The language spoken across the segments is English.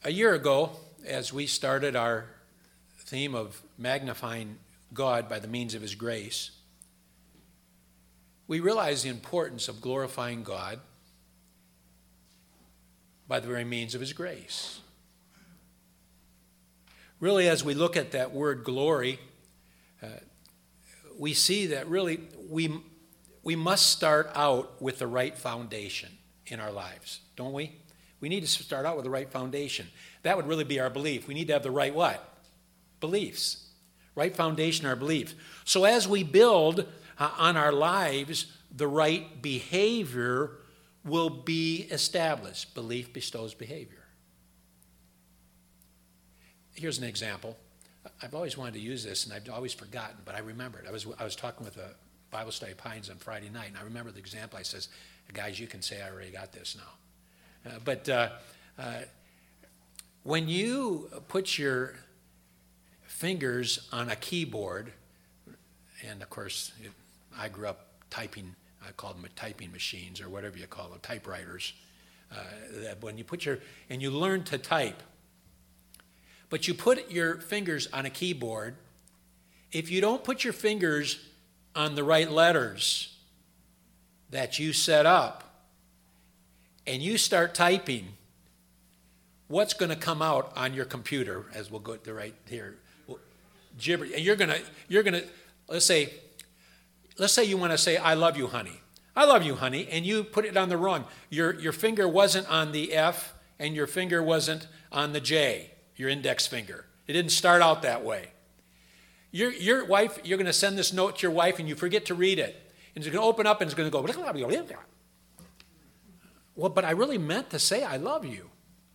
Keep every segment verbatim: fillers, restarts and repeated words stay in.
A year ago, as we started our theme of magnifying God by the means of his grace, we realized the importance of glorifying God by the very means of his grace. Really, as we look at that word glory, uh, we see that really we, we must start out with the right foundation in our lives, don't we? We need to start out with the right foundation. That would really be our belief. We need to have the right what? Beliefs. Right foundation, our beliefs. So as we build uh, on our lives, the right behavior will be established. Belief bestows behavior. Here's an example. I've always wanted to use this, and I've always forgotten, but I remembered. I was I was talking with a Bible study at Pines on Friday night, and I remember the example. I says, guys, you can say I already got this now. Uh, but uh, uh, when you put your fingers on a keyboard, and of course, it, I grew up typing, I called them typing machines or whatever you call them, typewriters. Uh, that when you put your, and you learn to type, but you put your fingers on a keyboard, if you don't put your fingers on the right letters that you set up, and you start typing, what's going to come out on your computer, as we'll go to right here? Gibber. And you're going to, you're going to, let's say, let's say you want to say, I love you, honey. I love you, honey, and you put it on the wrong. Your, your finger wasn't on the F, and your finger wasn't on the J, your index finger. It didn't start out that way. Your, your wife, you're going to send this note to your wife, and you forget to read it. And it's going to open up, and it's going to go, well, but I really meant to say I love you.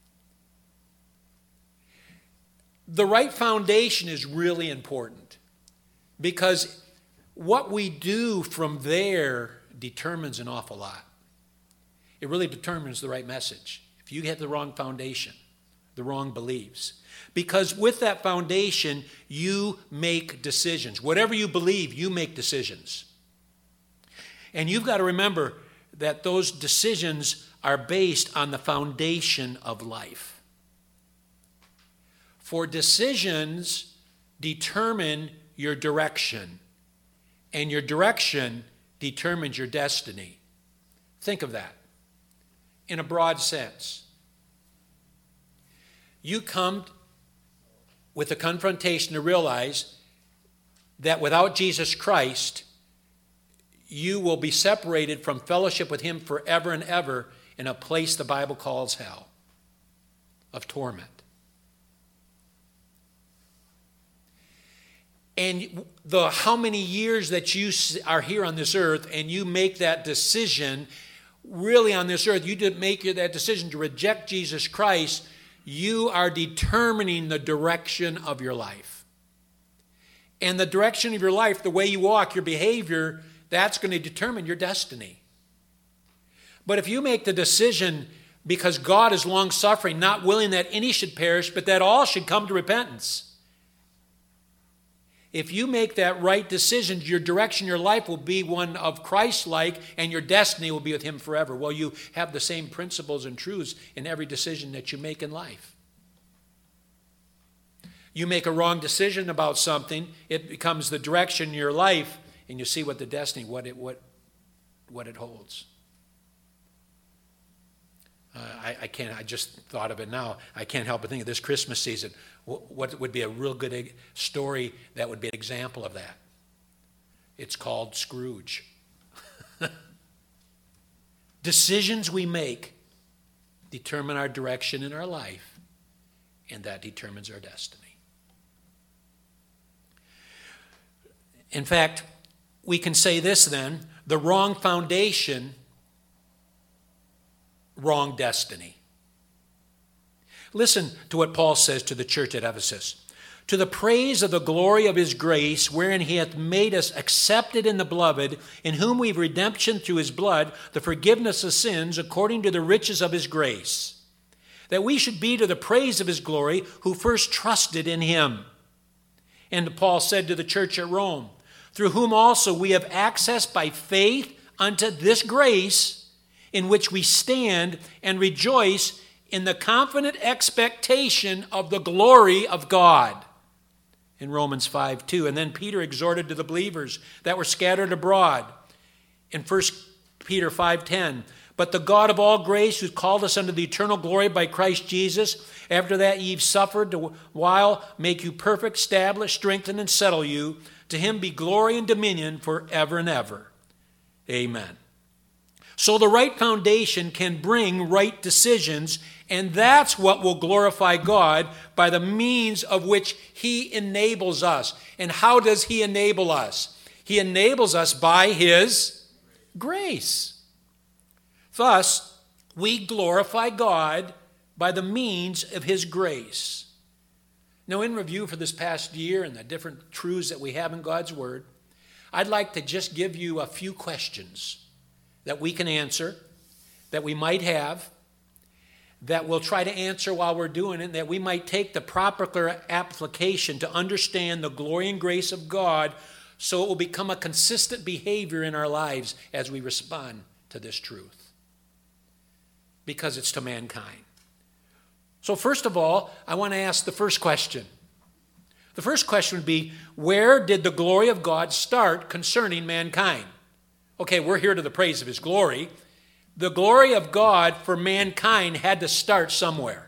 The right foundation is really important because what we do from there determines an awful lot. It really determines the right message. If you have the wrong foundation, the wrong beliefs. Because with that foundation, you make decisions. Whatever you believe, you make decisions. And you've got to remember that those decisions are based on the foundation of life. For decisions determine your direction, and your direction determines your destiny. Think of that in a broad sense. You come with a confrontation to realize that without Jesus Christ, you will be separated from fellowship with him forever and ever in a place the Bible calls hell of torment. And the how many years that you are here on this earth and you make that decision, really on this earth, you did make that decision to reject Jesus Christ, you are determining the direction of your life. And the direction of your life, the way you walk, your behavior, that's going to determine your destiny. But if you make the decision because God is long-suffering, not willing that any should perish, but that all should come to repentance, if you make that right decision, your direction, your life will be one of Christ-like, and your destiny will be with him forever. Well, you have the same principles and truths in every decision that you make in life. You make a wrong decision about something, it becomes the direction in your life, and you see what the destiny, what it, what, what it holds. Uh, I, I can't, I just thought of it now. I can't help but think of this Christmas season. What would be a real good story that would be an example of that? It's called Scrooge. Decisions we make determine our direction in our life, and that determines our destiny. In fact, we can say this then, the wrong foundation, wrong destiny. Listen to what Paul says to the church at Ephesus. To the praise of the glory of his grace, wherein he hath made us accepted in the beloved, in whom we have redemption through his blood, the forgiveness of sins, according to the riches of his grace, that we should be to the praise of his glory, who first trusted in him. And Paul said to the church at Rome, through whom also we have access by faith unto this grace, in which we stand and rejoice in the confident expectation of the glory of God. In Romans five two. And then Peter exhorted to the believers that were scattered abroad. In First Peter five ten. But the God of all grace, who called us unto the eternal glory by Christ Jesus, after that ye have suffered a while, make you perfect, establish, strengthen, and settle you. To him be glory and dominion forever and ever. Amen. So the right foundation can bring right decisions, and that's what will glorify God by the means of which he enables us. And how does he enable us? He enables us by his grace. Thus, we glorify God by the means of his grace. Now, in review for this past year and the different truths that we have in God's word, I'd like to just give you a few questions that we can answer, that we might have, that we'll try to answer while we're doing it, and that we might take the proper application to understand the glory and grace of God so it will become a consistent behavior in our lives as we respond to this truth. Because it's to mankind. So first of all, I want to ask the first question. The first question would be, where did the glory of God start concerning mankind? Okay, we're here to the praise of his glory. The glory of God for mankind had to start somewhere.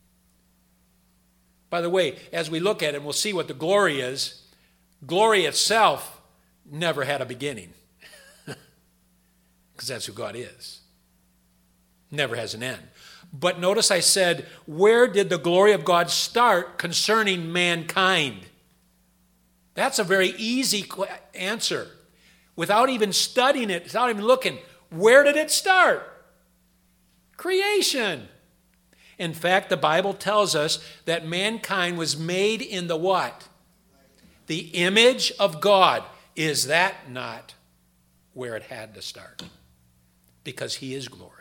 By the way, as we look at it, we'll see what the glory is. Glory itself never had a beginning. Because that's who God is. Never has an end. But notice I said, where did the glory of God start concerning mankind? That's a very easy answer. Without even studying it, without even looking, where did it start? Creation. In fact, the Bible tells us that mankind was made in the what? The image of God. Is that not where it had to start? Because he is glory.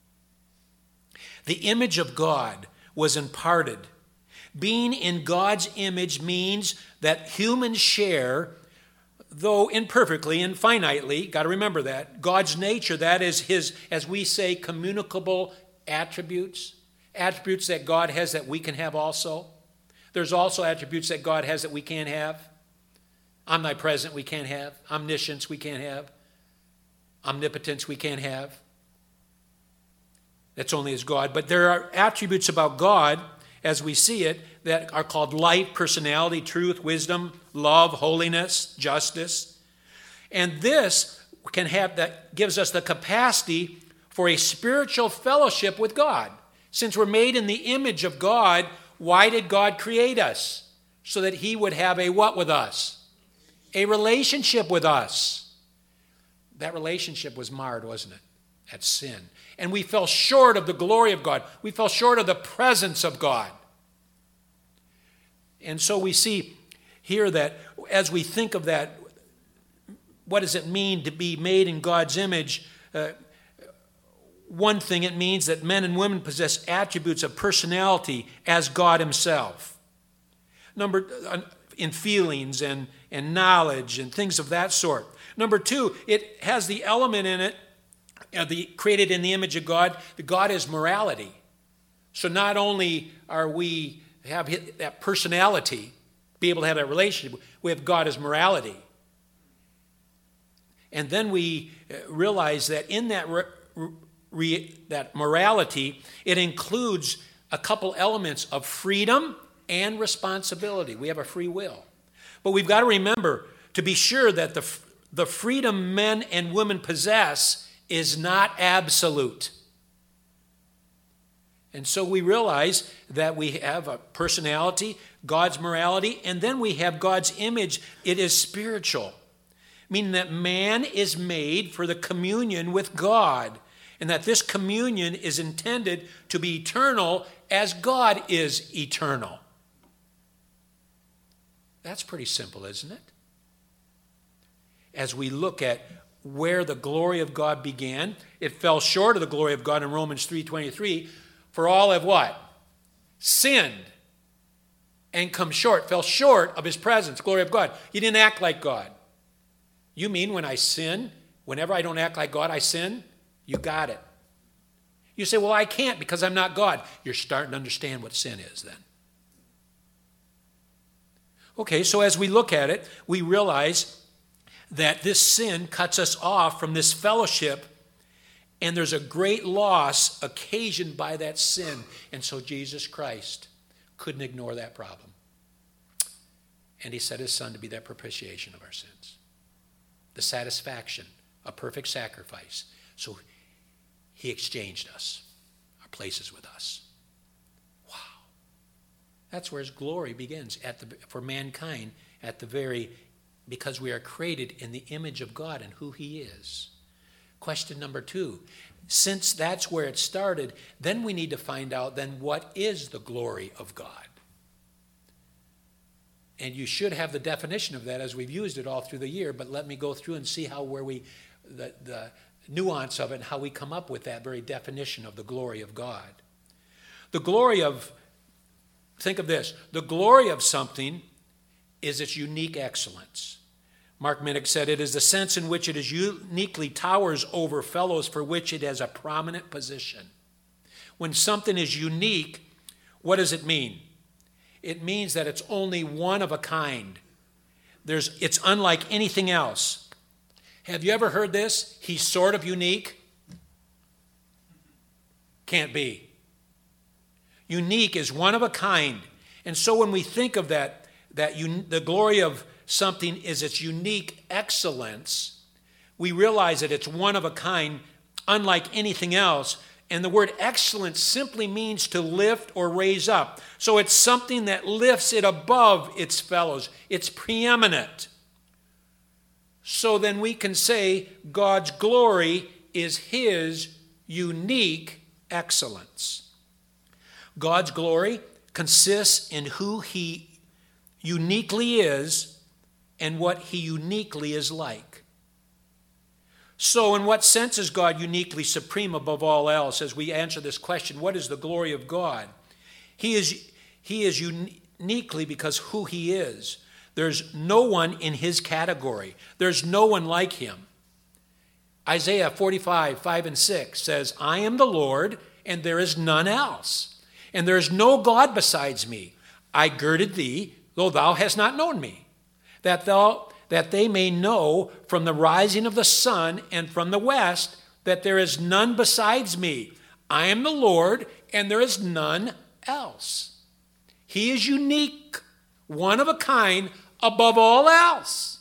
The image of God was imparted. Being in God's image means that humans share, though imperfectly and finitely, got to remember that, God's nature, that is his, as we say, communicable attributes, attributes that God has that we can have also. There's also attributes that God has that we can't have. Omnipresent we can't have. Omniscience we can't have. Omnipotence we can't have. That's only as God. But there are attributes about God, as we see it, that are called light, personality, truth, wisdom, love, holiness, justice. And this can have that gives us the capacity for a spiritual fellowship with God. Since we're made in the image of God, why did God create us? So that he would have a what with us? A relationship with us. That relationship was marred, wasn't it? At sin. And we fell short of the glory of God. We fell short of the presence of God. And so we see here that as we think of that, what does it mean to be made in God's image? Uh, one thing, it means that men and women possess attributes of personality as God himself. Number, uh, in feelings and, and knowledge and things of that sort. Number two, it has the element in it Uh, the, created in the image of God, that God is morality. So not only are we have that personality, be able to have that relationship, we have God as morality. And then we realize that in that re, re, that morality, it includes a couple elements of freedom and responsibility. We have a free will. But we've got to remember to be sure that the, the freedom men and women possess is not absolute. And so we realize that we have a personality, God's morality, and then we have God's image. It is spiritual, meaning that man is made for the communion with God, and that this communion is intended to be eternal as God is eternal. That's pretty simple, isn't it? As we look at where the glory of God began, it fell short of the glory of God in Romans three twenty-three. For all have what? Sinned and come short, fell short of his presence, glory of God. He didn't act like God. You mean when I sin, whenever I don't act like God, I sin? You got it. You say, well, I can't because I'm not God. You're starting to understand what sin is then. Okay, so as we look at it, we realize that this sin cuts us off from this fellowship, and there's a great loss occasioned by that sin. And so Jesus Christ couldn't ignore that problem. And he sent his son to be that propitiation of our sins. The satisfaction, a perfect sacrifice. So he exchanged us, our places with us. Wow. That's where his glory begins at the, for mankind at the very, because we are created in the image of God and who he is. Question number two, since that's where it started, then we need to find out then what is the glory of God? And you should have the definition of that as we've used it all through the year, but let me go through and see how where we, the, the nuance of it and how we come up with that very definition of the glory of God. The glory of, think of this, the glory of something is its unique excellence. Mark Minnick said, it is the sense in which it is uniquely towers over fellows for which it has a prominent position. When something is unique, what does it mean? It means that it's only one of a kind. There's, it's unlike anything else. Have you ever heard this? He's sort of unique. Can't be. Unique is one of a kind. And so when we think of that, that un, the glory of something is its unique excellence, we realize that it's one of a kind, unlike anything else. And the word excellence simply means to lift or raise up. So it's something that lifts it above its fellows. It's preeminent. So then we can say God's glory is his unique excellence. God's glory consists in who he uniquely is and what he uniquely is like. So in what sense is God uniquely supreme above all else? As we answer this question, what is the glory of God? He is, he is uniquely because who he is. There's no one in his category. There's no one like him. Isaiah forty-five, five and six says, I am the Lord, and there is none else. And there is no God besides me. I girded thee, though thou hast not known me, that thou that they may know from the rising of the sun and from the west that there is none besides me. I am the Lord, and there is none else. He is unique, one of a kind, above all else.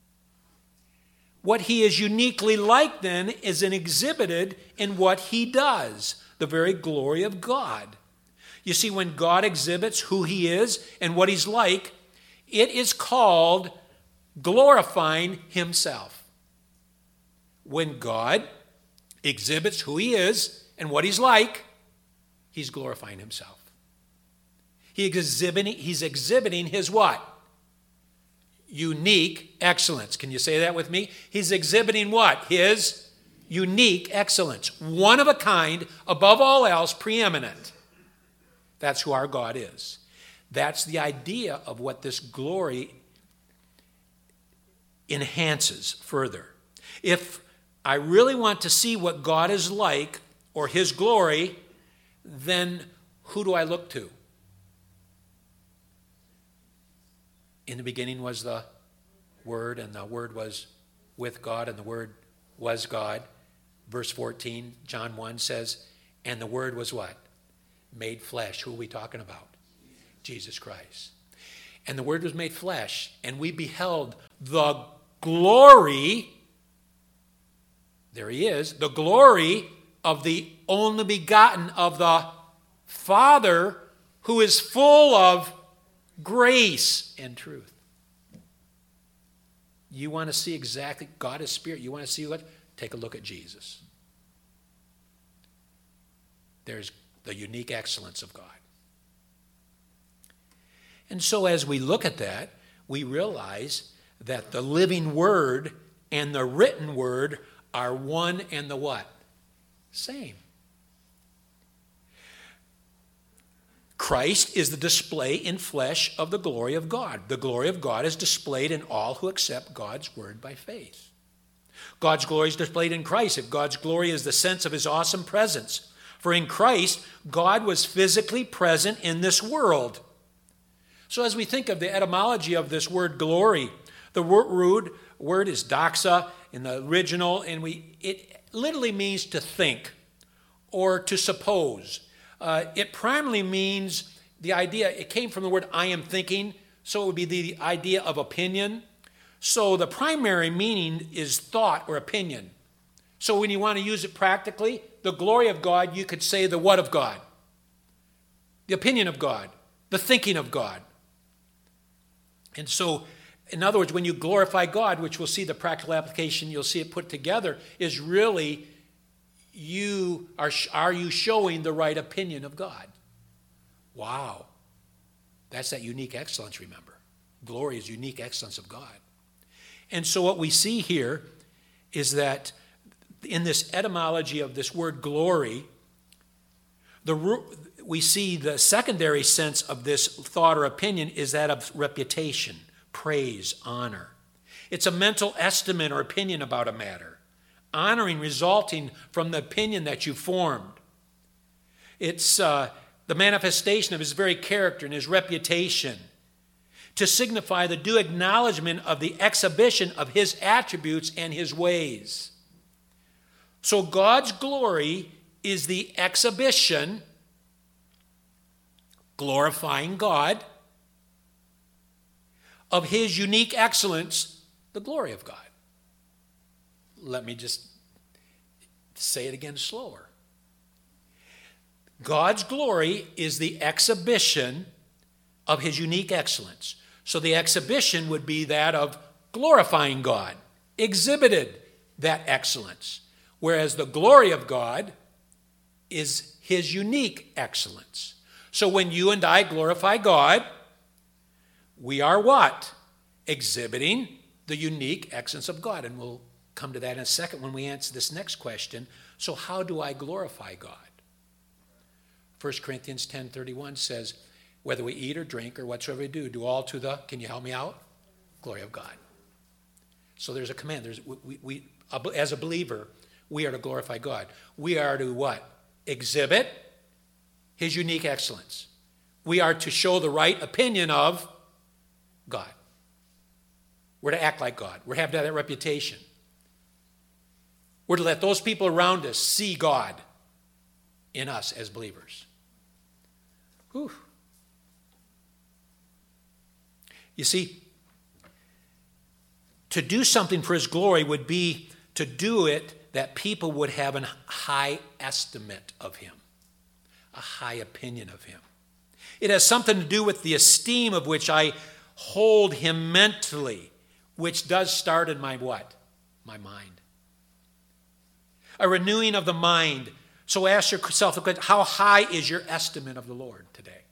What he is uniquely like, then, is exhibited in what he does, the very glory of God. You see, when God exhibits who he is and what he's like, it is called glorifying himself. When God exhibits who he is and what he's like, he's glorifying himself. He exhibiting, he's exhibiting his what? Unique excellence. Can you say that with me? He's exhibiting what? His unique excellence. One of a kind, above all else, preeminent. That's who our God is. That's the idea of what this glory enhances further. If I really want to see what God is like or his glory, then who do I look to? In the beginning was the Word, and the Word was with God, and the Word was God. Verse fourteen, John one says, and the Word was what? Made flesh. Who are we talking about? Jesus Christ. And the Word was made flesh, and we beheld the glory, there he is, the glory of the only begotten of the Father, who is full of grace and truth. You want to see exactly, God is spirit, you want to see what? Take a look at Jesus. There's the unique excellence of God. And so as we look at that, we realize that the living word and the written word are one and the what? Same. Christ is the display in flesh of the glory of God. The glory of God is displayed in all who accept God's word by faith. God's glory is displayed in Christ. If God's glory is the sense of his awesome presence, For in Christ, God was physically present in this world. So as we think of the etymology of this word glory, the word, word is doxa in the original, and we it literally means to think or to suppose. Uh, it primarily means the idea, it came from the word I am thinking, so it would be the idea of opinion. So the primary meaning is thought or opinion. So when you want to use it practically, the glory of God, you could say the what of God, the opinion of God, the thinking of God. And so, in other words, when you glorify God, which we'll see the practical application, you'll see it put together, is really you are, are you showing the right opinion of God? Wow. That's that unique excellence, remember. Glory is unique excellence of God. And so what we see here is that in this etymology of this word glory, the, we see the secondary sense of this thought or opinion is that of reputation, praise, honor. It's a mental estimate or opinion about a matter, honoring resulting from the opinion that you formed. It's uh, the manifestation of his very character and his reputation to signify the due acknowledgement of the exhibition of his attributes and his ways. So God's glory is the exhibition, glorifying God, of his unique excellence, the glory of God. Let me just say it again slower. God's glory is the exhibition of his unique excellence. So the exhibition would be that of glorifying God, exhibited that excellence. Whereas the glory of God is his unique excellence. So when you and I glorify God, we are what? Exhibiting the unique excellence of God. And we'll come to that in a second when we answer this next question. So how do I glorify God? First Corinthians ten thirty-one says, whether we eat or drink or whatsoever we do, do all to the, can you help me out? Glory of God. So there's a command. There's we, we as a believer, we are to glorify God. We are to what? Exhibit his unique excellence. We are to show the right opinion of God. We're to act like God. We're to have that reputation. We're to let those people around us see God in us as believers. Whew. You see, to do something for his glory would be to do it that people would have a high estimate of him, a high opinion of him. It has something to do with the esteem of which I hold him mentally, which does start in my what? My mind. A renewing of the mind. So ask yourself the question, how high is your estimate of the Lord today?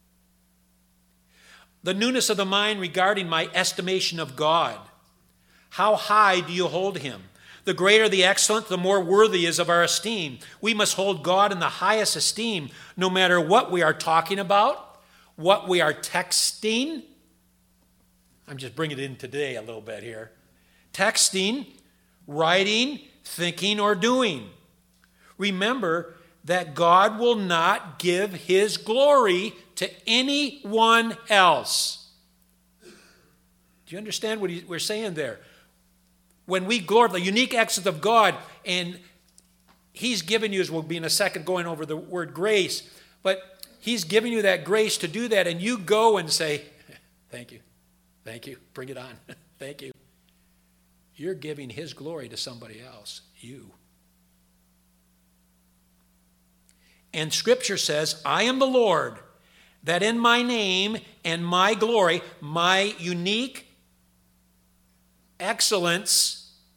The newness of the mind regarding my estimation of God. How high do you hold him? The greater the excellence, the more worthy is of our esteem. We must hold God in the highest esteem, no matter what we are talking about, what we are texting. I'm just bringing it in today a little bit here. Texting, writing, thinking, or doing. Remember that God will not give his glory to anyone else. Do you understand what we're saying there? When we glorify the unique excellence of God, and he's given you, as we'll be in a second going over the word grace, but he's given you that grace to do that, and you go and say, thank you, thank you, bring it on, thank you. You're giving his glory to somebody else, you. And Scripture says, I am the Lord, that in my name and my glory, my unique excellence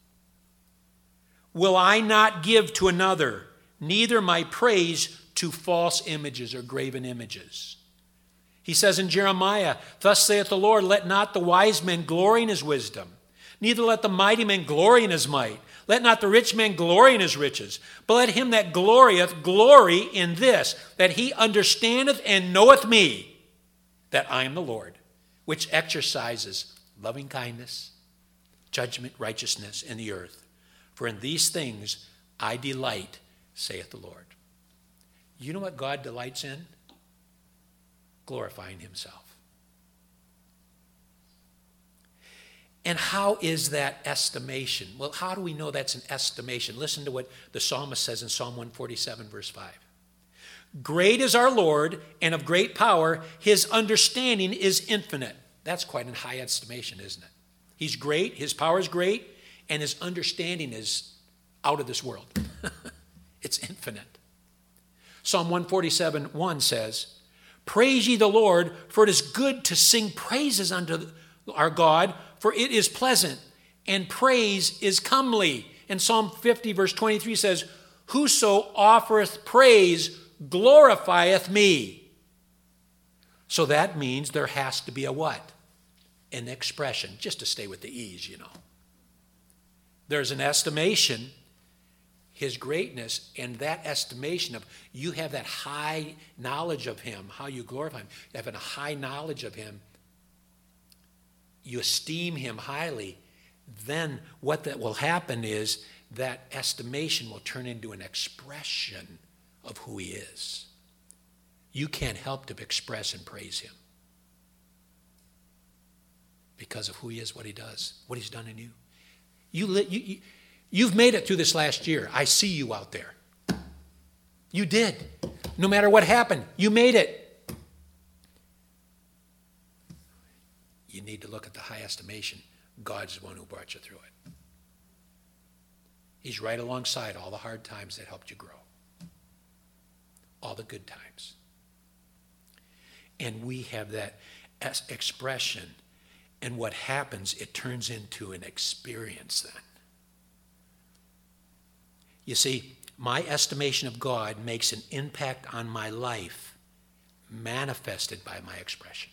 will I not give to another, neither my praise to false images or graven images. He says in Jeremiah, thus saith the Lord, let not the wise man glory in his wisdom, neither let the mighty man glory in his might. Let not the rich man glory in his riches, but let him that glorieth glory in this, that he understandeth and knoweth me, that I am the Lord, which exercises loving kindness, judgment, righteousness in the earth. For in these things I delight, saith the Lord. You know what God delights in? Glorifying himself. And how is that estimation? Well, how do we know that's an estimation? Listen to what the psalmist says in Psalm one forty-seven, verse five. Great is our Lord, and of great power. His understanding is infinite. That's quite a high estimation, isn't it? He's great, his power is great, and his understanding is out of this world. It's infinite. Psalm one forty-seven, one says, praise ye the Lord, for it is good to sing praises unto our God, for it is pleasant, and praise is comely. And Psalm fifty, verse twenty-three says, whoso offereth praise glorifieth me. So that means there has to be a what? An expression, just to stay with the E's, you know. There's an estimation, his greatness, and that estimation of, you have that high knowledge of him, how you glorify him. You have a high knowledge of him. You esteem him highly. Then what that will happen is that estimation will turn into an expression of who he is. You can't help to express and praise him because of who he is, what he does, what he's done in you. You, li- you, you you've made it through this last year. I see you out there. You did. No matter what happened, you made it. You need to look at the high estimation. God's the one who brought you through it. He's right alongside all the hard times that helped you grow. All the good times. And we have that expression. And what happens, it turns into an experience then. You see, my estimation of God makes an impact on my life manifested by my expression.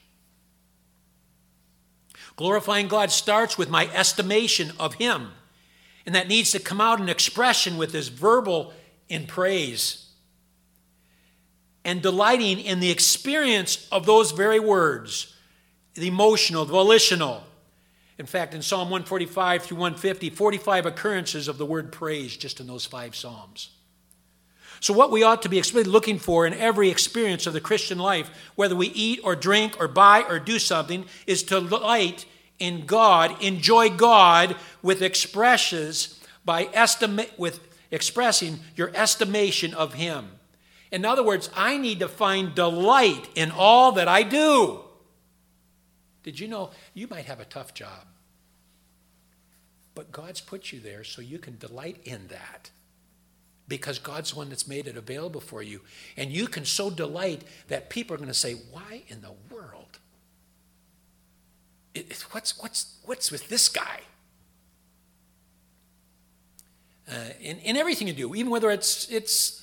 Glorifying God starts with my estimation of him. And that needs to come out in expression with this verbal in praise. And delighting in the experience of those very words, the emotional, the volitional. In fact, in Psalm one forty-five through one fifty, forty-five occurrences of the word praise just in those five psalms. So what we ought to be looking for in every experience of the Christian life, whether we eat or drink or buy or do something, is to delight in God, enjoy God with expressions by estimate with expressing your estimation of him. In other words, I need to find delight in all that I do. Did you know you might have a tough job, but God's put you there so you can delight in that because God's the one that's made it available for you. And you can so delight that people are going to say, why in the world? It, what's, what's, what's with this guy? Uh, in, in everything you do, even whether it's, it's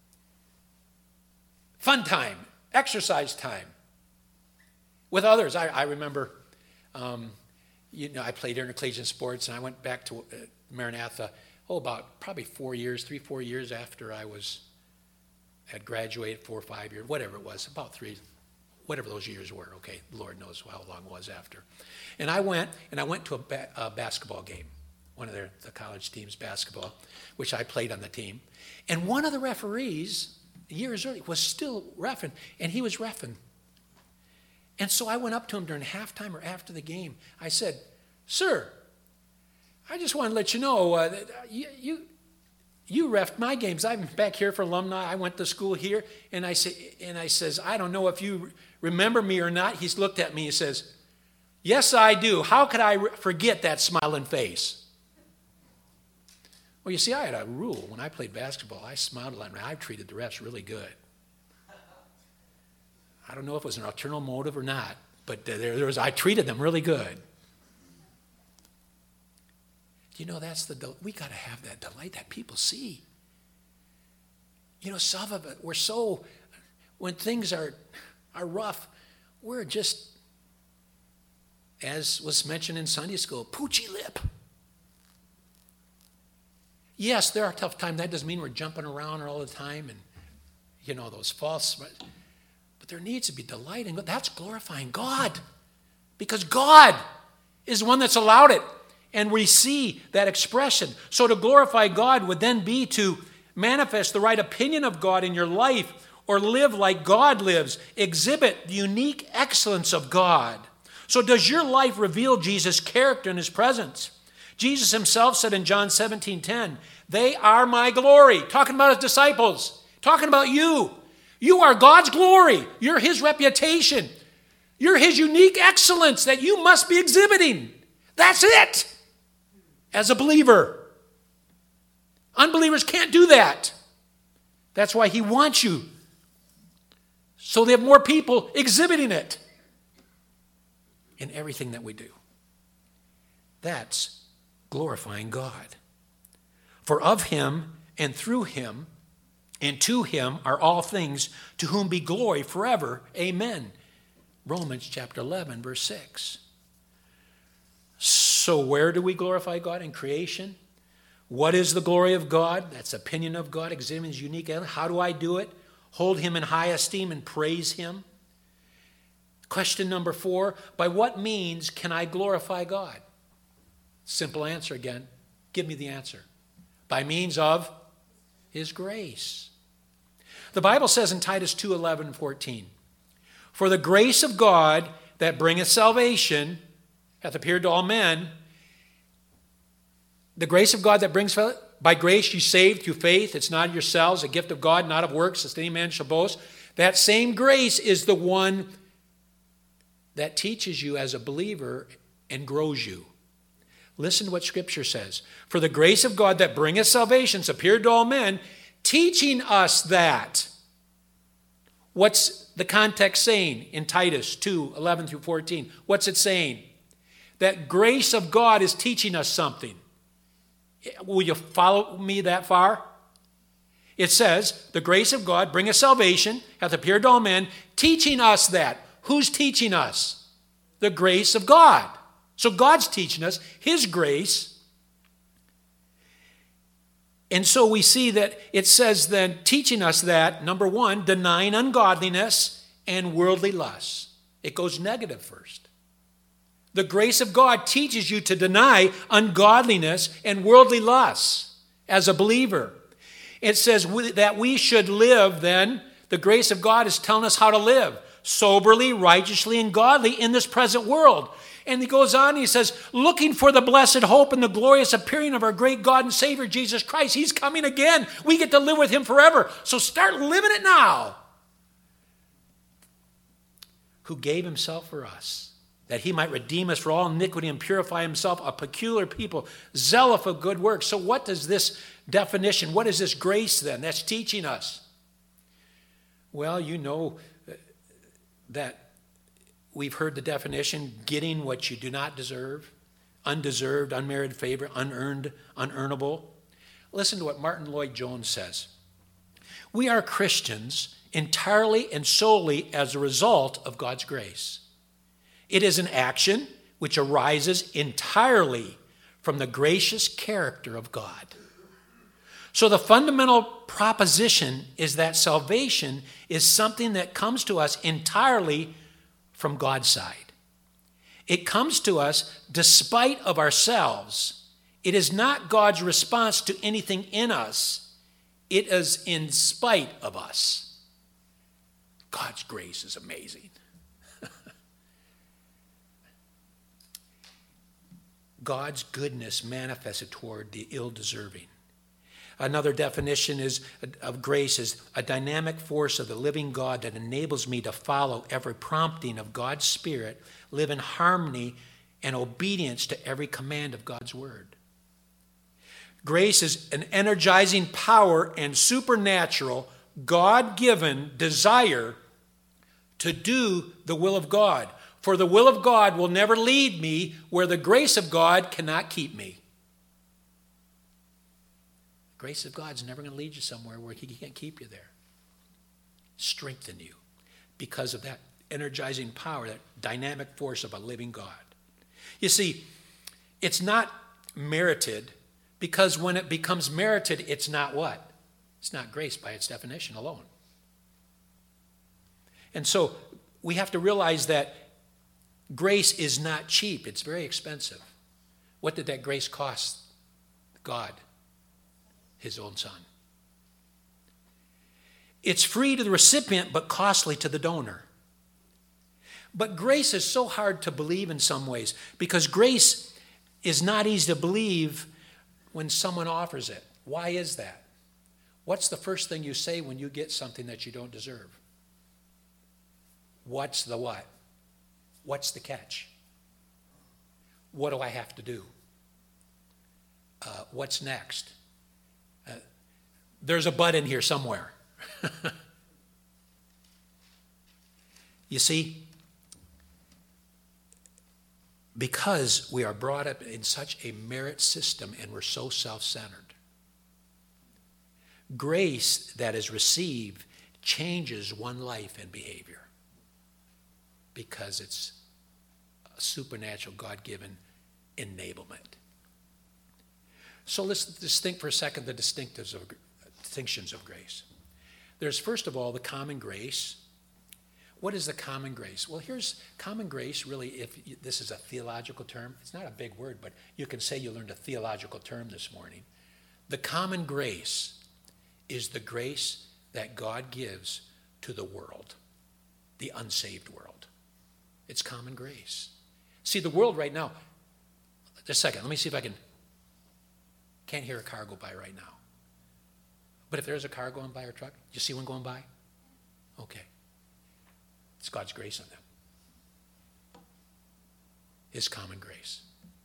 fun time, exercise time, with others. I, I remember, um, you know, I played intercollegiate sports, and I went back to uh, Maranatha, oh, about probably four years, three, four years after I was, had graduated, four or five years, whatever it was, about three, whatever those years were, okay, Lord knows how long it was after. And I went, and I went to a, ba- a basketball game, one of their, the college team's basketball, which I played on the team. And one of the referees, years early, was still reffing, and he was reffing. And so I went up to him during halftime or after the game. I said, sir, I just want to let you know uh, that you, you you reffed my games. I'm back here for alumni. I went to school here. And I say, and I says, I don't know if you remember me or not. He's looked at me and says, yes, I do. How could I re- forget that smiling face? Well, you see, I had a rule. When I played basketball, I smiled a lot. I treated the refs really good. I don't know if it was an alternative motive or not, but there, there was. I treated them really good. You know, that's the we got to have that delight that people see. You know, some of it we're so when things are are rough, we're just, as was mentioned in Sunday school, poochy lip. Yes, there are tough times. That doesn't mean we're jumping around all the time and you know those false. But there needs to be delight in God. That's glorifying God. Because God is the one that's allowed it. And we see that expression. So to glorify God would then be to manifest the right opinion of God in your life or live like God lives, exhibit the unique excellence of God. So does your life reveal Jesus' character and his presence? Jesus himself said in John seventeen ten, they are my glory. Talking about his disciples. Talking about you. You are God's glory. You're his reputation. You're his unique excellence that you must be exhibiting. That's it. As a believer. Unbelievers can't do that. That's why he wants you. So they have more people exhibiting it in everything that we do. That's glorifying God. For of him and through him and to him are all things, to whom be glory forever. Amen. Romans chapter eleven, verse six. So where do we glorify God? In creation? What is the glory of God? That's opinion of God, examining his unique element. How do I do it? Hold him in high esteem and praise him. Question number four, by what means can I glorify God? Simple answer again. Give me the answer. By means of his grace. The Bible says in Titus two eleven and fourteen, for the grace of God that bringeth salvation hath appeared to all men. The grace of God that brings, by grace you saved through faith. It's not of yourselves, a gift of God, not of works, lest any man shall boast. That same grace is the one that teaches you as a believer and grows you. Listen to what Scripture says. For the grace of God that bringeth salvation has appeared to all men, teaching us that. What's the context saying in Titus two eleven through fourteen? What's it saying? That grace of God is teaching us something. Will you follow me that far? It says, the grace of God bringeth salvation, hath appeared to all men, teaching us that. Who's teaching us? The grace of God. So God's teaching us his grace. And so we see that it says then, teaching us that, number one, denying ungodliness and worldly lusts. It goes negative first. The grace of God teaches you to deny ungodliness and worldly lusts as a believer. It says that we should live then, the grace of God is telling us how to live soberly, righteously, and godly in this present world. And he goes on, he says, looking for the blessed hope and the glorious appearing of our great God and Savior, Jesus Christ. He's coming again. We get to live with him forever. So start living it now. Who gave himself for us, that he might redeem us for all iniquity and purify himself a peculiar people, zealous of good works. So what does this definition, what is this grace then that's teaching us? Well, you know that we've heard the definition, getting what you do not deserve, undeserved, unmerited favor, unearned, unearnable. Listen to what Martin Lloyd-Jones says. We are Christians entirely and solely as a result of God's grace. It is an action which arises entirely from the gracious character of God. So the fundamental proposition is that salvation is something that comes to us entirely from God's side. It comes to us despite of ourselves. It is not God's response to anything in us. It is in spite of us. God's grace is amazing. God's goodness manifested toward the ill-deserving. Another definition is of grace is a dynamic force of the living God that enables me to follow every prompting of God's Spirit, live in harmony and obedience to every command of God's Word. Grace is an energizing power and supernatural, God-given desire to do the will of God. For the will of God will never lead me where the grace of God cannot keep me. The grace of God's never going to lead you somewhere where he can't keep you there. Strengthen you because of that energizing power, that dynamic force of a living God. You see, it's not merited because when it becomes merited, it's not what? It's not grace by its definition alone. And so we have to realize that grace is not cheap. It's very expensive. What did that grace cost God? His own Son. It's free to the recipient, but costly to the donor. But grace is so hard to believe in some ways because grace is not easy to believe when someone offers it. Why is that? What's the first thing you say when you get something that you don't deserve? What's the what? What's the catch? What do I have to do? Uh, what's next? Uh, there's a but in here somewhere. You see, because we are brought up in such a merit system and we're so self-centered, grace that is received changes one life and behavior because it's a supernatural, God-given enablement. So let's just think for a second the distinctives of, distinctions of grace. There's, first of all, the common grace. What is the common grace? Well, here's common grace, really, if you, this is a theological term. It's not a big word, but you can say you learned a theological term this morning. The common grace is the grace that God gives to the world, the unsaved world. It's common grace. See, the world right now, just a second, let me see if I can, can't hear a car go by right now. But if there's a car going by or a truck, you see one going by? Okay. It's God's grace on them. His common grace.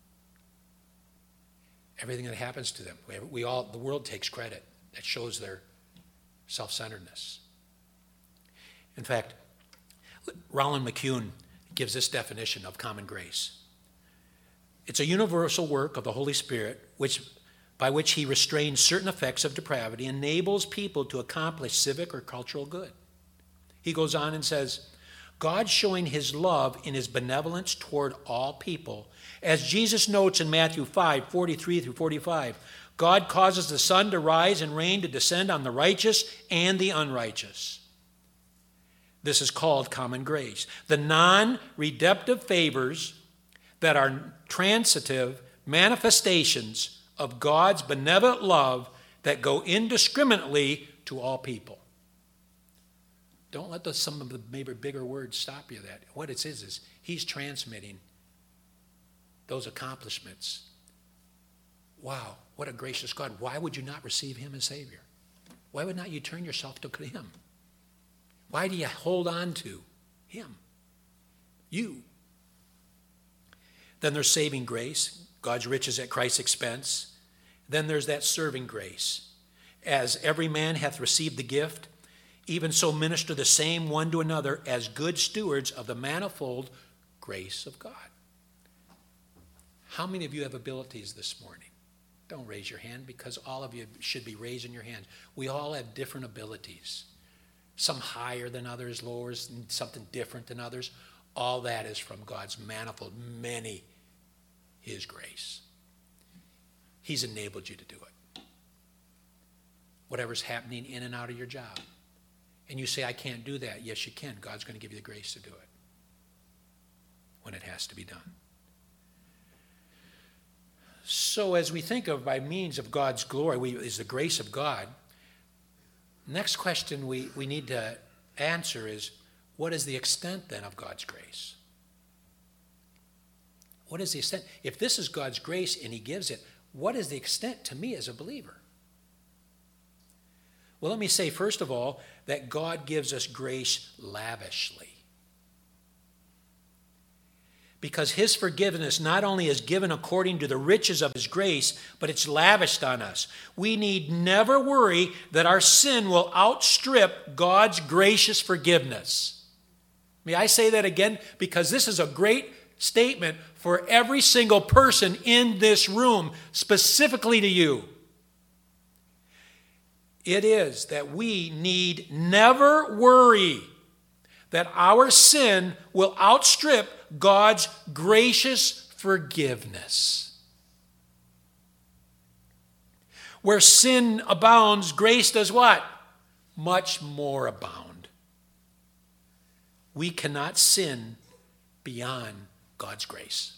Everything that happens to them, we, we all, the world takes credit. That shows their self-centeredness. In fact, Roland McCune gives this definition of common grace. It's a universal work of the Holy Spirit which, by which he restrains certain effects of depravity, enables people to accomplish civic or cultural good. He goes on and says, God showing his love in his benevolence toward all people. As Jesus notes in Matthew five, forty-three through forty-five, God causes the sun to rise and rain to descend on the righteous and the unrighteous. This is called common grace. The non-redemptive favors that are transitive manifestations of God's benevolent love that go indiscriminately to all people. Don't let the, some of the maybe bigger words stop you. That what it is is he's transmitting those accomplishments. Wow, what a gracious God. Why would you not receive him as Savior? Why would not you turn yourself to him? Why do you hold on to him? You. Then there's saving grace, God's riches at Christ's expense. Then there's that serving grace. As every man hath received the gift, even so minister the same one to another as good stewards of the manifold grace of God. How many of you have abilities this morning? Don't raise your hand because all of you should be raising your hand. We all have different abilities. Some higher than others, lower, something different than others. All that is from God's manifold, many, his grace. He's enabled you to do it. Whatever's happening in and out of your job. And you say, I can't do that. Yes, you can. God's going to give you the grace to do it when it has to be done. So as we think of by means of God's glory, we, is the grace of God, next question we, we need to answer is, what is the extent then of God's grace? What is the extent? If this is God's grace and he gives it, what is the extent to me as a believer? Well, let me say, first of all, that God gives us grace lavishly. Because his forgiveness not only is given according to the riches of his grace, but it's lavished on us. We need never worry that our sin will outstrip God's gracious forgiveness. May I say that again? Because this is a great statement for every single person in this room, specifically to you. It is that we need never worry that our sin will outstrip God's gracious forgiveness. Where sin abounds, grace does what? Much more abound. We cannot sin beyond God's grace.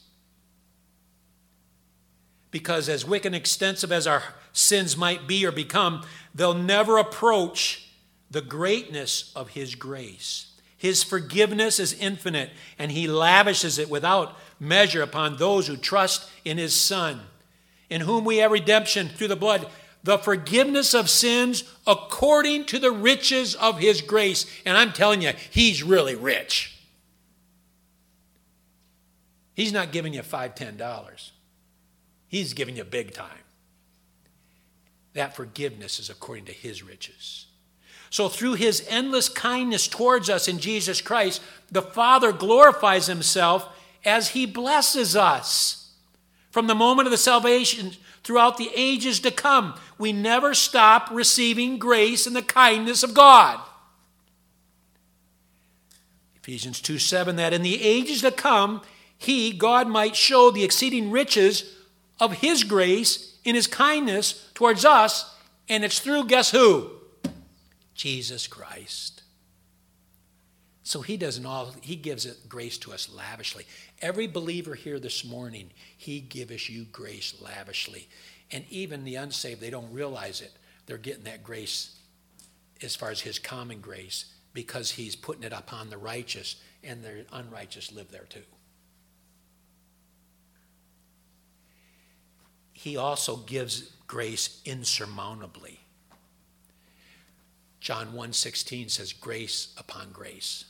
Because as wicked and extensive as our sins might be or become, they'll never approach the greatness of his grace. His forgiveness is infinite, and he lavishes it without measure upon those who trust in his Son, in whom we have redemption through the blood, the forgiveness of sins according to the riches of his grace. And I'm telling you, he's really rich. He's not giving you five, ten dollars. He's giving you big time. That forgiveness is according to his riches. So through his endless kindness towards us in Jesus Christ, the Father glorifies himself as he blesses us. From the moment of the salvation throughout the ages to come, we never stop receiving grace and the kindness of God. Ephesians two seven, that in the ages to come, he, God, might show the exceeding riches of his grace in his kindness towards us, and it's through, guess who? Jesus Christ. So he doesn't all, he gives it grace to us lavishly. Every believer here this morning, he gives you grace lavishly. And even the unsaved, they don't realize it. They're getting that grace as far as his common grace because he's putting it upon the righteous, and the unrighteous live there too. He also gives grace insurmountably. John one sixteen says grace upon grace.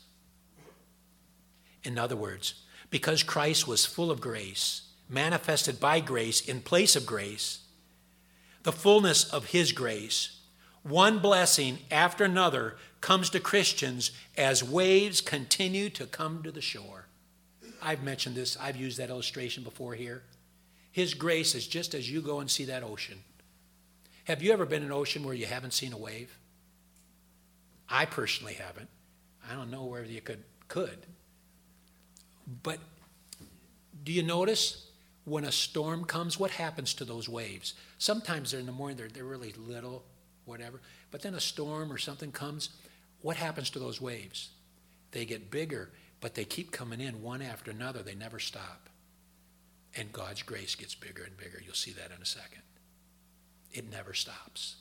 In other words, because Christ was full of grace, manifested by grace in place of grace, the fullness of his grace, one blessing after another comes to Christians as waves continue to come to the shore. I've mentioned this. I've used that illustration before here. His grace is just as you go and see that ocean. Have you ever been in an ocean where you haven't seen a wave? I personally haven't. I don't know whether you could. could. But do you notice when a storm comes, what happens to those waves? Sometimes they're in the morning, they're, they're really little, whatever. But then a storm or something comes, what happens to those waves? They get bigger, but they keep coming in one after another. They never stop. And God's grace gets bigger and bigger. You'll see that in a second. It never stops.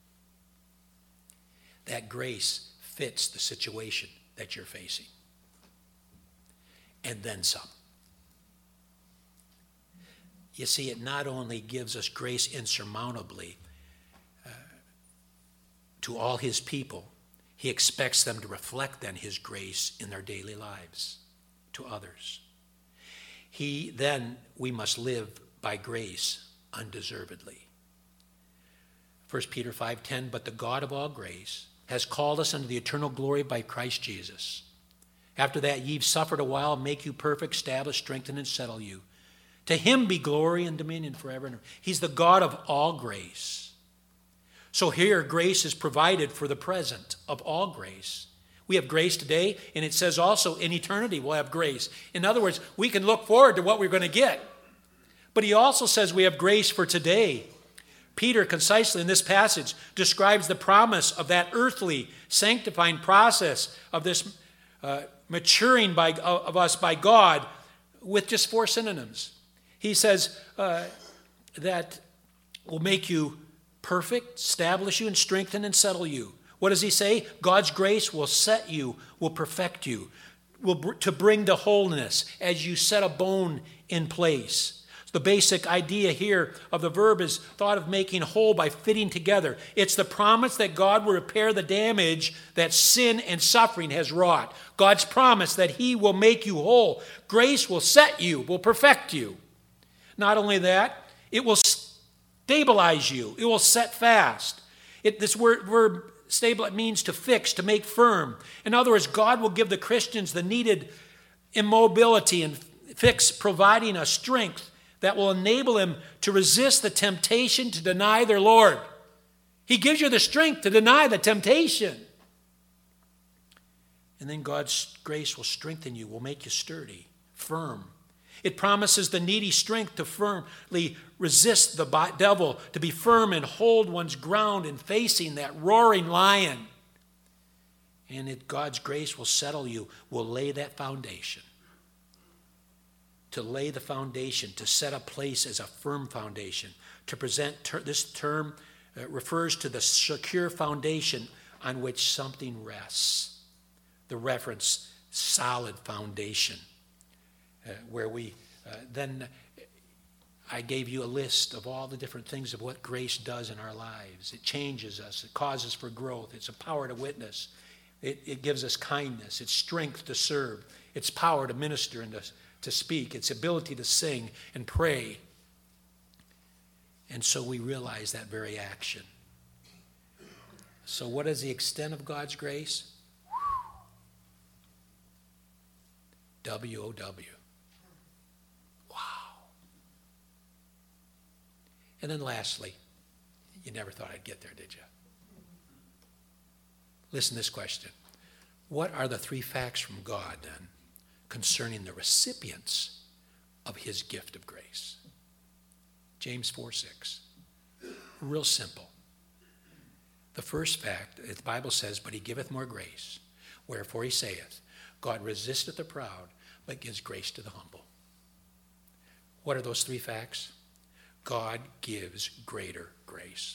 That grace fits the situation that you're facing. And then some. You see, it not only gives us grace insurmountably uh, to all his people, he expects them to reflect then his grace in their daily lives to others. He then, we must live by grace undeservedly. First Peter five ten, but the God of all grace has called us unto the eternal glory by Christ Jesus. After that ye've suffered a while, make you perfect, establish, strengthen, and settle you. To him be glory and dominion forever and ever. He's the God of all grace. So here, grace is provided for the present of all grace. We have grace today, and it says also in eternity we'll have grace. In other words, we can look forward to what we're going to get. But he also says we have grace for today. Peter, concisely in this passage, describes the promise of that earthly sanctifying process of this uh, maturing by, of us by God with just four synonyms. He says uh, that will make you perfect, establish you, and strengthen and settle you. What does he say? God's grace will set you, will perfect you, will br- to bring to wholeness as you set a bone in place. The basic idea here of the verb is thought of making whole by fitting together. It's the promise that God will repair the damage that sin and suffering has wrought. God's promise that he will make you whole. Grace will set you, will perfect you. Not only that, it will stabilize you. It will set fast. It, this word, verb stable, it means to fix, to make firm. In other words, God will give the Christians the needed immobility and fix, providing a strength that will enable them to resist the temptation to deny their Lord. He gives you the strength to deny the temptation. And then God's grace will strengthen you, will make you sturdy, firm. It promises the needy strength to firmly resist the devil, to be firm and hold one's ground in facing that roaring lion. And it, God's grace will settle you, will lay that foundation. To lay the foundation, to set a place as a firm foundation. To present ter- this term uh, refers to the secure foundation on which something rests. The reference, solid foundation, uh, where we uh, then I gave you a list of all the different things of what grace does in our lives. It changes us. It causes for growth. It's a power to witness. It, it gives us kindness. It's strength to serve. It's power to minister and to, to speak. It's ability to sing and pray. And so we realize that very action. So what is the extent of God's grace? W O W. Wow. And then lastly, you never thought I'd get there, did you? Listen to this question. What are the three facts from God, then, concerning the recipients of his gift of grace? James four six. Real simple. The first fact, the Bible says, but he giveth more grace. Wherefore he saith, God resisteth the proud, but gives grace to the humble. What are those three facts? God gives greater grace.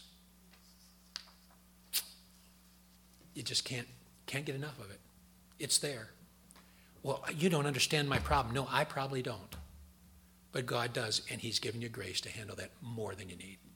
You just can't, can't get enough of it. It's there. Well, you don't understand my problem. No, I probably don't. But God does, and he's given you grace to handle that more than you need.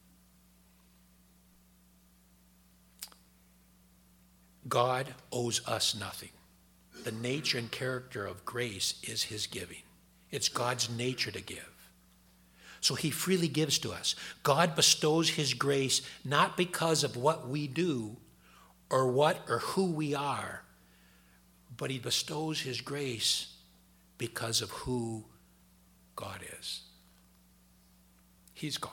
God owes us nothing. The nature and character of grace is his giving. It's God's nature to give. So he freely gives to us. God bestows his grace not because of what we do or what or who we are, but he bestows his grace because of who God is. He's God.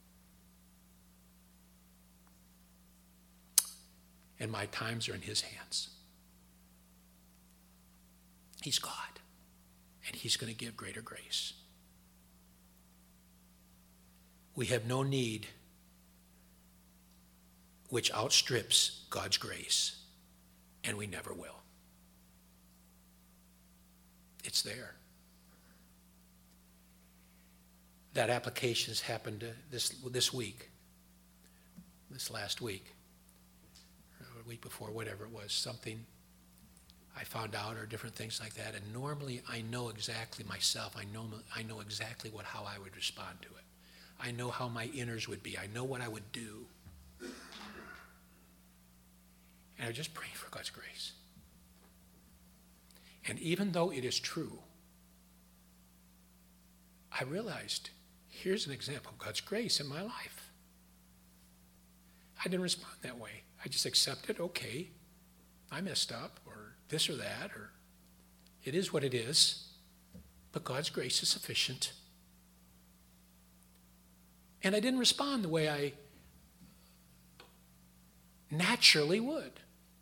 And my times are in his hands. He's God, and he's going to give greater grace. We have no need which outstrips God's grace, and we never will. It's there. That application has happened this, this week, this last week, or a week before, whatever it was, something I found out or different things like that. And normally I know exactly myself. I know, I know exactly what, how I would respond to it. I know how my inners would be. I know what I would do. And I just pray for God's grace. And even though it is true, I realized, here's an example of God's grace in my life. I didn't respond that way. I just accepted, okay, I messed up, or this or that, or it is what it is, but God's grace is sufficient. And I didn't respond the way I naturally would.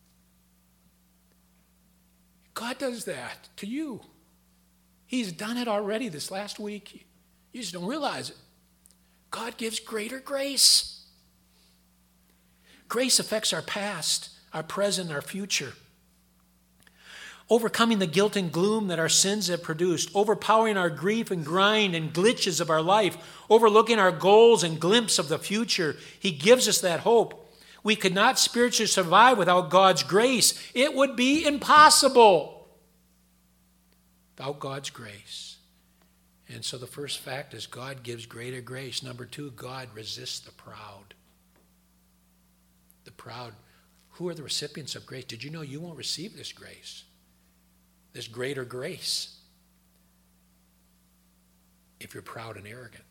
God does that to you. He's done it already this last week. You just don't realize it. God gives greater grace. Grace affects our past, our present, our future. Overcoming the guilt and gloom that our sins have produced, overpowering our grief and grind and glitches of our life, overlooking our goals and glimpse of the future. He gives us that hope. We could not spiritually survive without God's grace. It would be impossible without God's grace. And so the first fact is God gives greater grace. Number two, God resists the proud. The proud. Who are the recipients of grace? Did you know you won't receive this grace? This greater grace if you're proud and arrogant.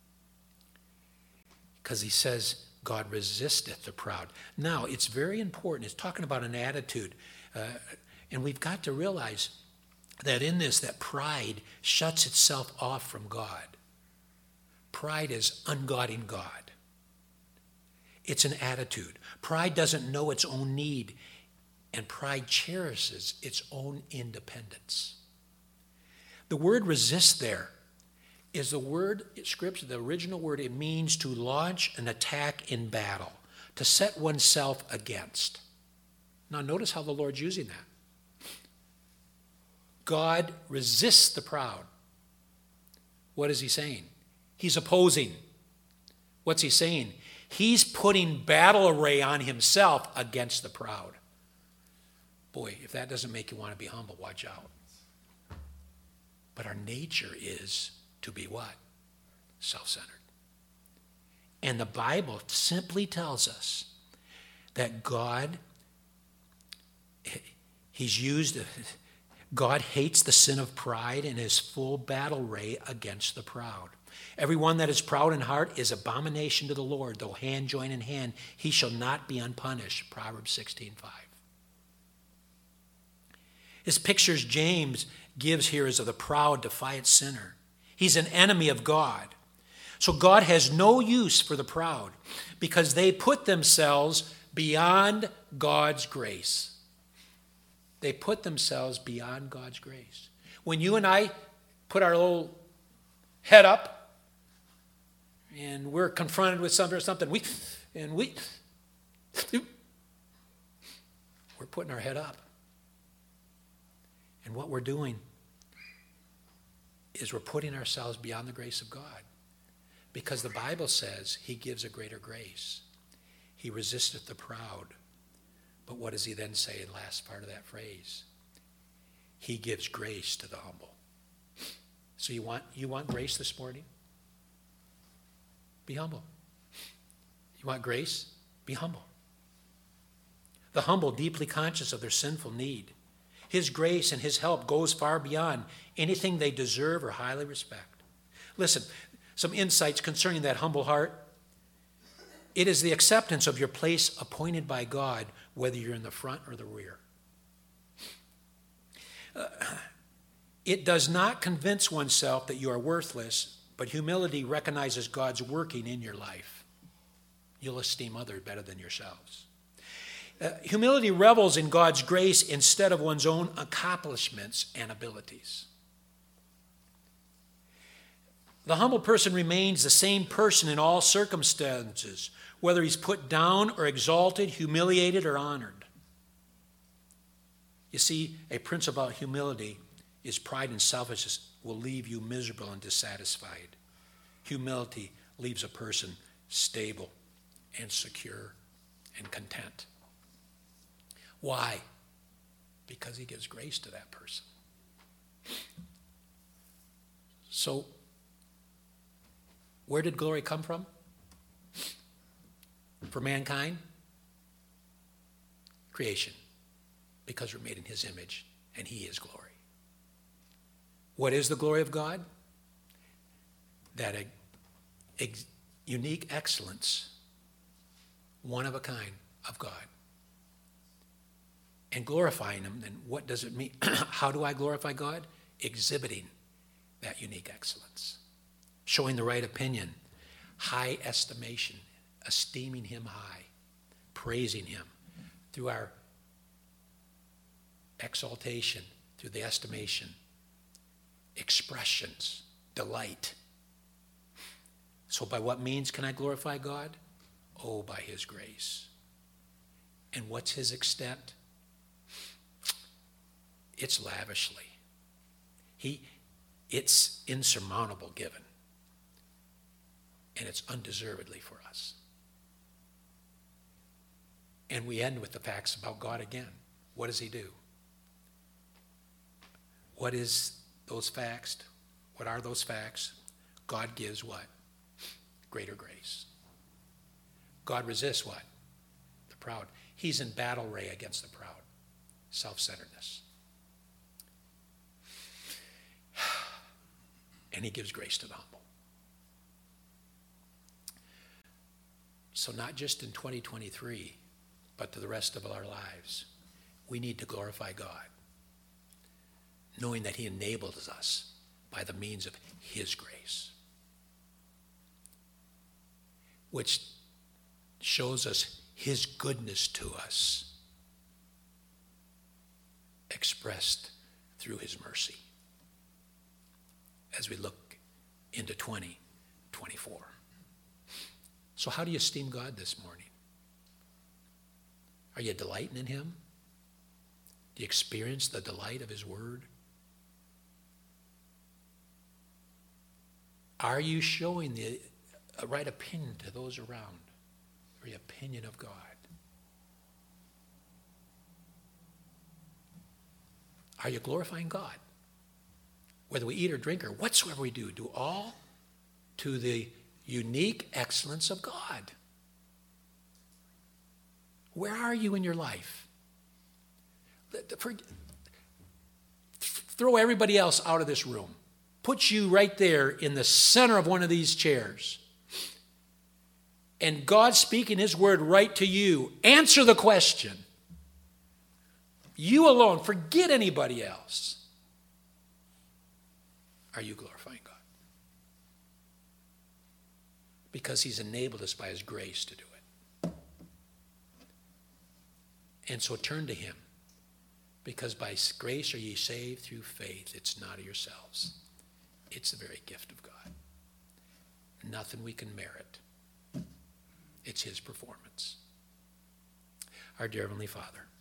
Because he says, God resisteth the proud. Now, it's very important. It's talking about an attitude. Uh, and we've got to realize that in this, that pride shuts itself off from God. Pride is ungodding God. It's an attitude. Pride doesn't know its own need. And pride cherishes its own independence. The word resist there is the word, scripture, the original word, it means to launch an attack in battle, to set oneself against. Now notice how the Lord's using that. God resists the proud. What is he saying? He's opposing. What's he saying? He's putting battle array on himself against the proud. Boy, if that doesn't make you want to be humble, watch out. But our nature is to be what? Self-centered. And the Bible simply tells us that God, he's used, God hates the sin of pride and is full battle array against the proud. Everyone that is proud in heart is abomination to the Lord. Though hand join in hand, he shall not be unpunished. Proverbs sixteen five. His pictures James gives here is of the proud, defiant sinner. He's an enemy of God. So God has no use for the proud because they put themselves beyond God's grace. They put themselves beyond God's grace. When you and I put our little head up and we're confronted with something or something, we and we we're putting our head up. And what we're doing is we're putting ourselves beyond the grace of God. Because the Bible says he gives a greater grace. He resisteth the proud. But what does he then say in the last part of that phrase? He gives grace to the humble. So you want, you want grace this morning? Be humble. You want grace? Be humble. The humble, deeply conscious of their sinful need. His grace and his help goes far beyond anything they deserve or highly respect. Listen, some insights concerning that humble heart. It is the acceptance of your place appointed by God, whether you're in the front or the rear. Uh, it does not convince oneself that you are worthless, but humility recognizes God's working in your life. You'll esteem others better than yourselves. Uh, humility revels in God's grace instead of one's own accomplishments and abilities. The humble person remains the same person in all circumstances, whether he's put down or exalted, humiliated or honored. You see, a principle about humility is pride and selfishness will leave you miserable and dissatisfied. Humility leaves a person stable and secure and content. Why? Because he gives grace to that person. So, where did glory come from? For mankind? Creation. Because we're made in his image, and he is glory. What is the glory of God? That a, a unique excellence, one of a kind of God. And glorifying him, then what does it mean? How do I glorify God? Exhibiting that unique excellence. Showing the right opinion, high estimation, esteeming him high, praising him through our exaltation, through the estimation, expressions, delight. So by what means can I glorify God? Oh, by his grace. And what's his extent? It's lavishly. He, it's insurmountable given. And it's undeservedly for us. And we end with the facts about God again. What does he do? What is those facts? What are those facts? God gives what? Greater grace. God resists what? The proud. He's in battle array against the proud. Self-centeredness. And he gives grace to the humble. So not just in twenty twenty-three, but to the rest of our lives, we need to glorify God, knowing that he enables us by the means of his grace, which shows us his goodness to us, expressed through his mercy, as we look into twenty twenty-four. So how do you esteem God this morning? Are you delighting in him? Do you experience the delight of his word? Are you showing the right opinion to those around? The opinion of God? Are you glorifying God? Whether we eat or drink or whatsoever we do, do all to the unique excellence of God. Where are you in your life? Throw everybody else out of this room. Put you right there in the center of one of these chairs. And God speaking his word right to you. Answer the question. You alone. Forget anybody else. Are you glorifying God? Because he's enabled us by his grace to do it. And so turn to him. Because by grace are ye saved through faith. It's not of yourselves. It's the very gift of God. Nothing we can merit. It's his performance. Our dear Heavenly Father,